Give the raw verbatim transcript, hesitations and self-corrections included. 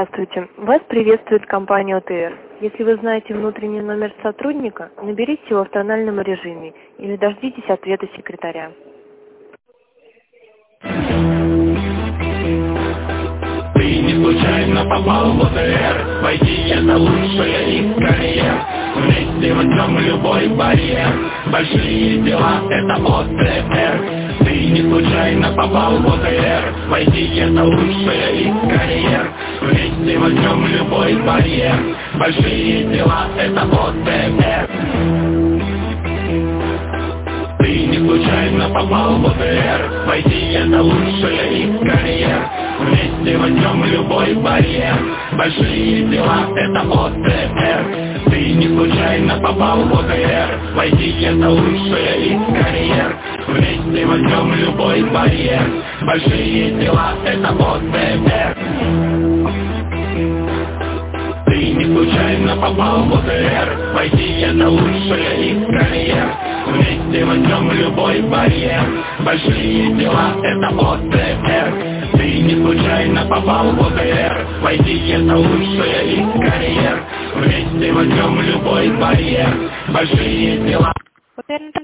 Здравствуйте. Вас приветствует компания о тэ эр. Если вы знаете внутренний номер сотрудника, наберите его в тональном режиме или дождитесь ответа секретаря. Ты не случайно попал в о тэ эр. Войти это лучшая из карьер. Вместе возьмем любой барьер. Большие дела это о тэ эр. Ты не случайно попал в о тэ эр. Войти это лучшая из карьер. Вместе возьмем любой барьер. Большие дела это о тэ эр. Ты не случайно попал в о тэ эр. Войти это лучшая из карьер. Вместе возьмем любой барьер. Большие дела это о тэ эр. Ты не случайно попал в о тэ эр. Войти это лучшая из карьер. Вместе возьмем любой барьер. Большие дела это о тэ эр. Ты не случайно попал в о тэ эр. Войти это лучшая из карьер. Вместе возьмем любой барьер. Большие дела это о тэ эр. Ты не случайно попал в о тэ эр. Войти это лучшая из карьер. Вместе возьмем любой барьер. Большие дела.